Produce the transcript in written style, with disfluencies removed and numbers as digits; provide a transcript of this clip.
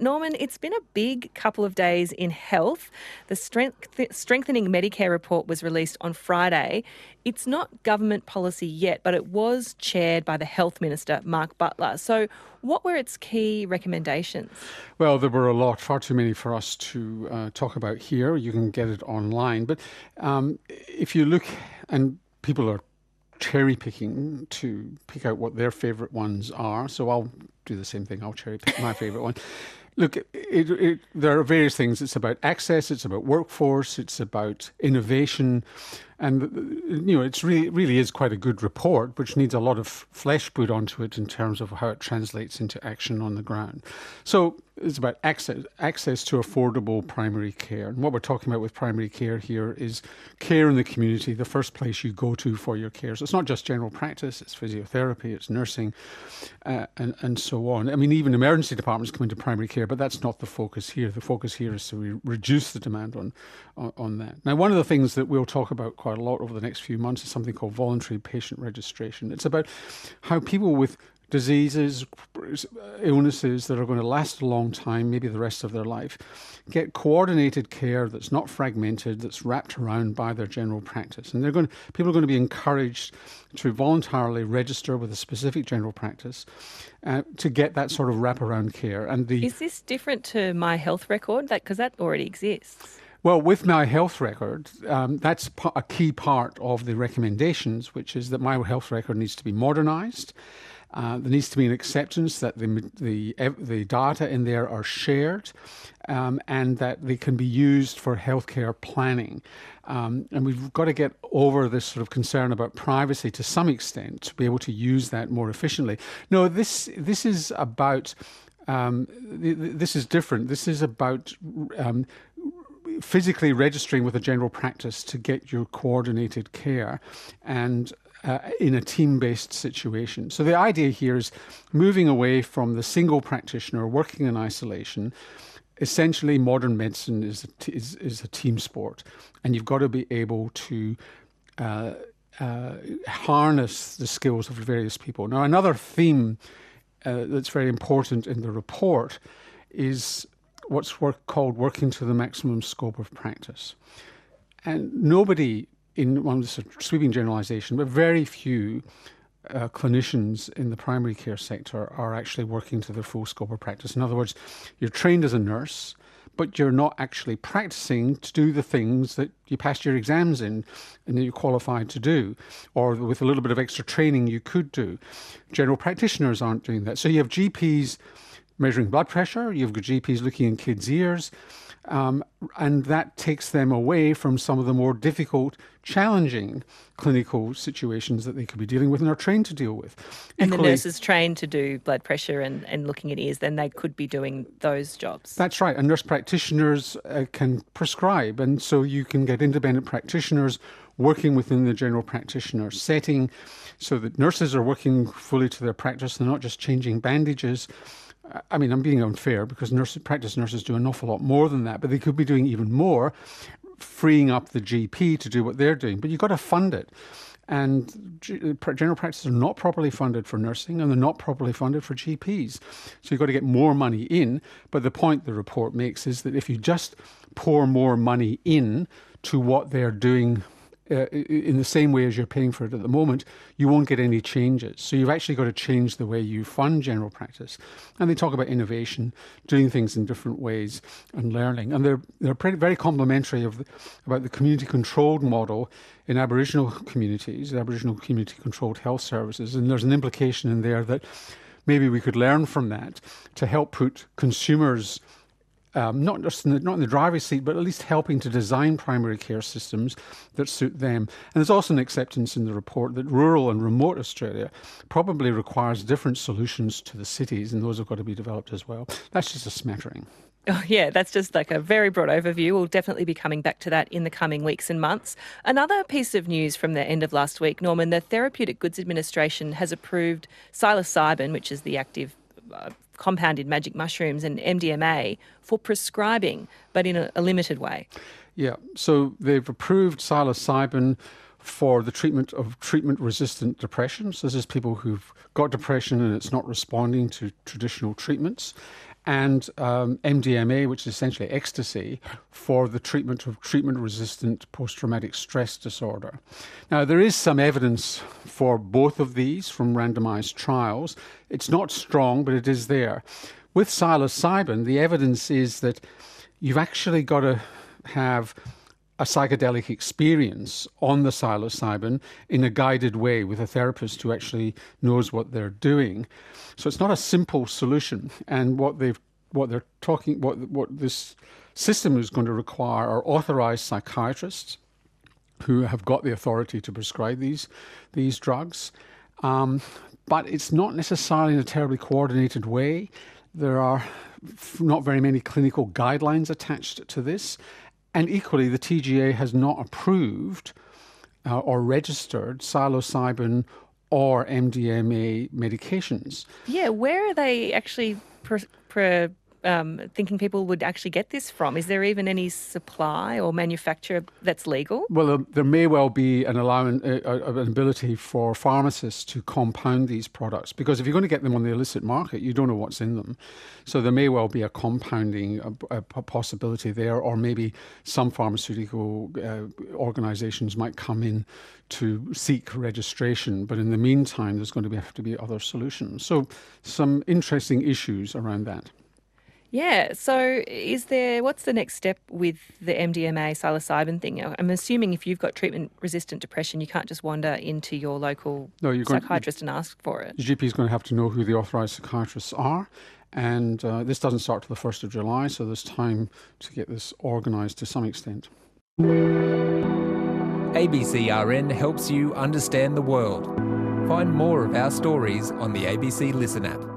Norman, it's been a big couple of days in health. The Strengthening Medicare report was released on Friday. It's not government policy yet, but it was chaired by the Health Minister, Mark Butler. So what were its key recommendations? Well, there were a lot, far too many for us to talk about here. You can get it online. But if you look, and people are cherry picking to pick out what their favourite ones are, so I'll do the same thing. I'll cherry pick my favourite one. Look, there are various things. It's about access, it's about workforce, it's about innovation, and it really is quite a good report, which needs a lot of flesh put onto it in terms of how it translates into action on the ground. So it's about access to affordable primary care. And what we're talking about with primary care here is care in the community, the first place you go to for your care. So it's not just general practice, it's physiotherapy, it's nursing, and so on. I mean, even emergency departments come into primary care, but that's not the focus here. The focus here is to reduce the demand on that. Now, one of the things that we'll talk about quite a lot over the next few months is something called voluntary patient registration. It's about how people with diseases, illnesses that are going to last a long time, maybe the rest of their life, get coordinated care that's not fragmented, that's wrapped around by their general practice. And people are going to be encouraged to voluntarily register with a specific general practice to get that sort of wraparound care. Is this different to My Health Record? Because that already exists. Well, with My Health Record, that's a key part of the recommendations, which is that My Health Record needs to be modernised. There needs to be an acceptance that the data in there are shared and that they can be used for healthcare planning. And we've got to get over this sort of concern about privacy to some extent to be able to use that more efficiently. No, this is about this is different. This is about physically registering with a general practice to get your coordinated care and in a team-based situation. So the idea here is moving away from the single practitioner working in isolation. Essentially, modern medicine is a team sport, and you've got to be able to harness the skills of various people. Now, another theme that's very important in the report is what's called working to the maximum scope of practice. And nobody, in one of the sweeping generalisation, but very few clinicians in the primary care sector are actually working to their full scope of practice. In other words, you're trained as a nurse, but you're not actually practising to do the things that you passed your exams in and that you're qualified to do, or with a little bit of extra training you could do. General practitioners aren't doing that. So you have GPs measuring blood pressure, you've got GPs looking in kids' ears, and that takes them away from some of the more difficult, challenging clinical situations that they could be dealing with and are trained to deal with. And the nurses trained to do blood pressure and looking at ears, then they could be doing those jobs. That's right, and nurse practitioners can prescribe, and so you can get independent practitioners working within the general practitioner setting so that nurses are working fully to their practice, they're not just changing bandages. I mean, I'm being unfair because practice nurses do an awful lot more than that, but they could be doing even more, freeing up the GP to do what they're doing. But you've got to fund it. And general practices are not properly funded for nursing and they're not properly funded for GPs. So you've got to get more money in. But the point the report makes is that if you just pour more money in to what they're doing in the same way as you're paying for it at the moment, you won't get any changes. So you've actually got to change the way you fund general practice. And they talk about innovation, doing things in different ways and learning. And they're very complimentary about the community-controlled model in Aboriginal communities, Aboriginal community-controlled health services. And there's an implication in there that maybe we could learn from that to help put consumers not in the driver's seat, but at least helping to design primary care systems that suit them. And there's also an acceptance in the report that rural and remote Australia probably requires different solutions to the cities, and those have got to be developed as well. That's just a smattering. Oh, yeah, that's just like a very broad overview. We'll definitely be coming back to that in the coming weeks and months. Another piece of news from the end of last week, Norman, the Therapeutic Goods Administration has approved psilocybin, which is the active compounded magic mushrooms, and MDMA for prescribing, but in a limited way. Yeah, so they've approved psilocybin for the treatment of treatment-resistant depression. So this is people who've got depression and it's not responding to traditional treatments. and MDMA, which is essentially ecstasy, for the treatment of treatment-resistant post-traumatic stress disorder. Now, there is some evidence for both of these from randomised trials. It's not strong, but it is there. With psilocybin, the evidence is that you've actually got to have a psychedelic experience on the psilocybin in a guided way with a therapist who actually knows what they're doing. So it's not a simple solution. And what this system is going to require are authorised psychiatrists who have got the authority to prescribe these drugs. But it's not necessarily in a terribly coordinated way. There are not very many clinical guidelines attached to this. And equally, the TGA has not approved or registered psilocybin or MDMA medications. Yeah, where are they actually thinking people would actually get this from? Is there even any supply or manufacturer that's legal? Well, there may well be an ability for pharmacists to compound these products, because if you're going to get them on the illicit market, you don't know what's in them. So there may well be a compounding a possibility there, or maybe some pharmaceutical organisations might come in to seek registration, but in the meantime there's going to have to be other solutions. So some interesting issues around that. Yeah, so what's the next step with the MDMA psilocybin thing? I'm assuming if you've got treatment-resistant depression, you can't just wander into your local psychiatrist and ask for it. The GP is going to have to know who the authorised psychiatrists are, and this doesn't start till the 1st of July, so there's time to get this organised to some extent. ABCRN helps you understand the world. Find more of our stories on the ABC Listen app.